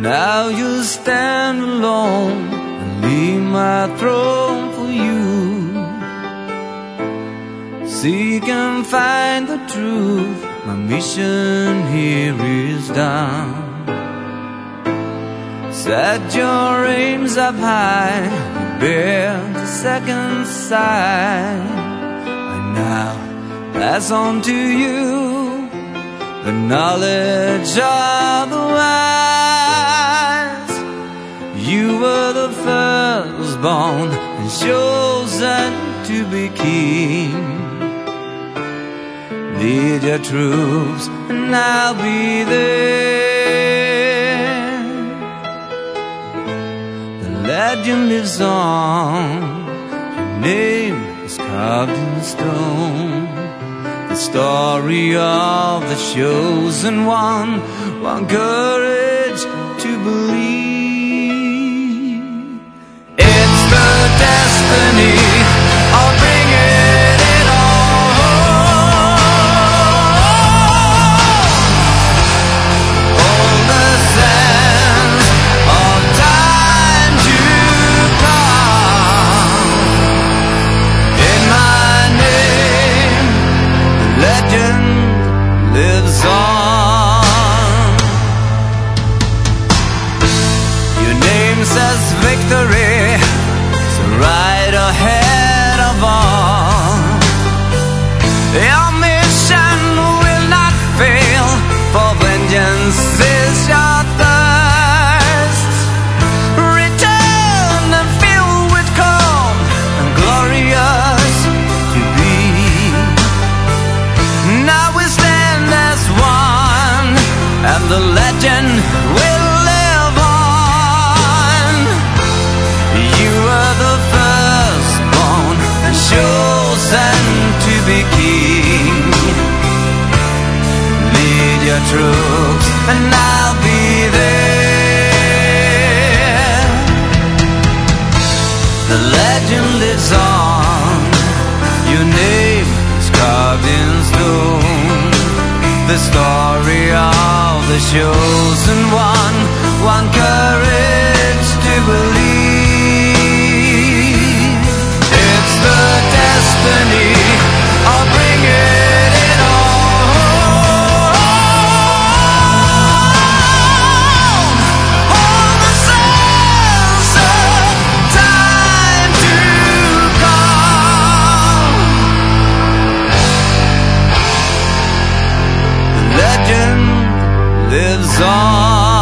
Now you stand alone and leave my throne for you. Seek and find the truth, my mission here is done. Set your aims up high, bear the second side. I now pass on to you the knowledge of the wise. You were the firstborn and chosen to be king. Lead your troops and I'll be there. The legend lives on, your name is carved in stone. The story of the chosen one, one courage to believe. It's the destiny, I'll bring it all home. All the sands of time to come. In my name, legend lives on. Your name says victory, so right ahead of all. Your mission will not fail, for vengeance is your thirst. Return and filled with calm and glorious to be. Now we stand as one, and the legend will live on. You are the firstborn and chosen to be king. Lead your troops and I'll be there. The legend lives on, your name is carved in stone. The story of the chosen one, one courage to believe. It's the destiny, I'll bring it all home. All the sands of time to come. The legend lives on.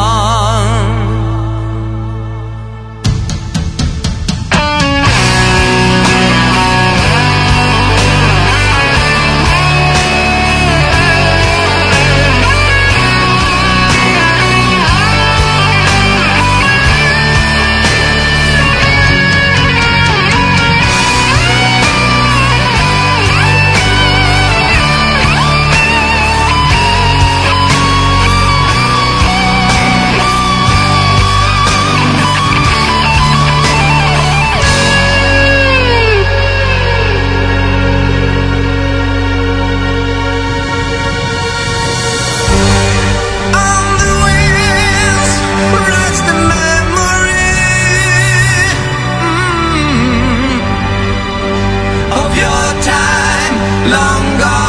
Long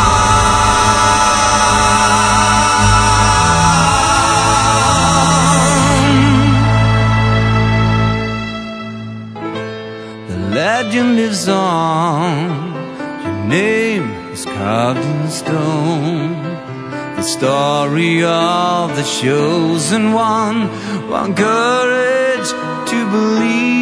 gone. The legend lives on, your name is carved in stone. The story of the chosen one, one courage to believe.